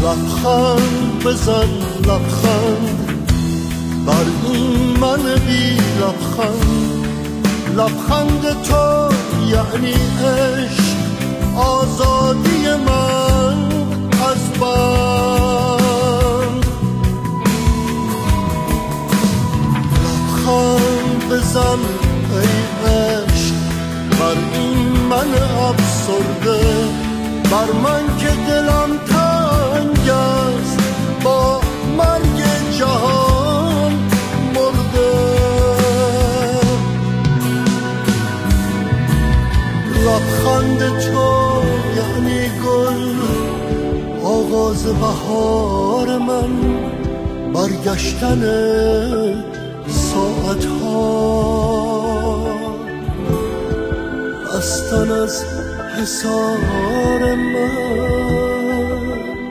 لبخند بزن لبخند بر این من بی لبخند. لبخند تو یعنی عشق، آزادی من از بند. لبخند بزن ای عشق بر این من افسرده، بر من که دلم تنگ است با مرگ جهان مرده. لبخند تو یعنی گل، آغاز بهار من، برگشتن ساعتها، رستن از حصار من.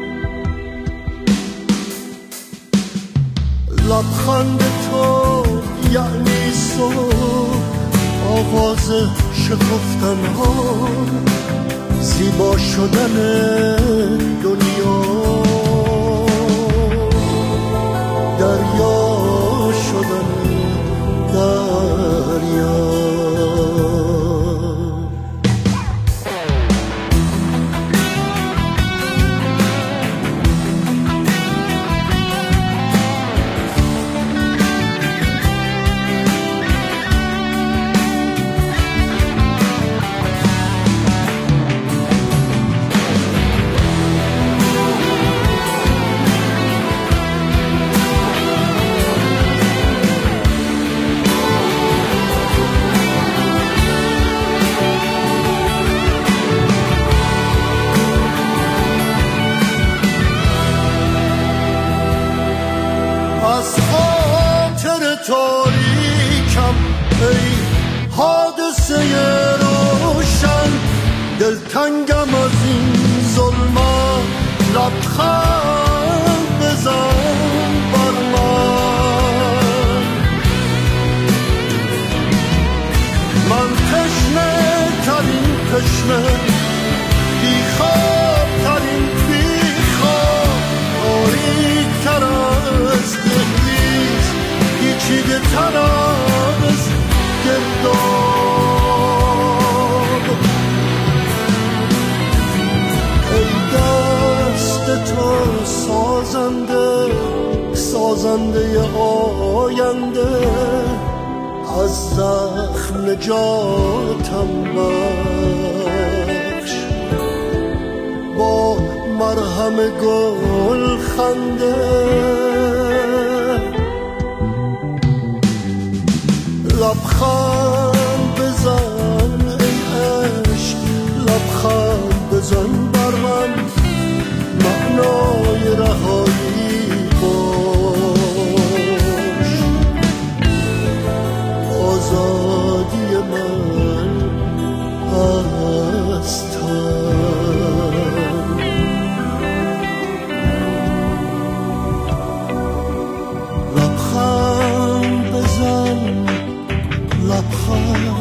لبخند تو یعنی صبح، آغاز شکفتن ها، زیبا شدن دنیا، دریا شدن دریا. از خاطر تاریکم ای حادثه روشن، دلتنگم از این ظلمت. لبخند بزن بر من. من تشنه ترین تشنه، بیخواب ترین بیخواب، تاریک تر از دهلیز، پیچیده تر از گرداب. ای دست تو سازنده، سازنده آینده، از زخم نجاتم بخش. با مرهم گل خنده لبخند بزن ای عشق، لبخند بزن بر من، معنای رهایی باش، آزادی من از تو. لبخند بزن لبخند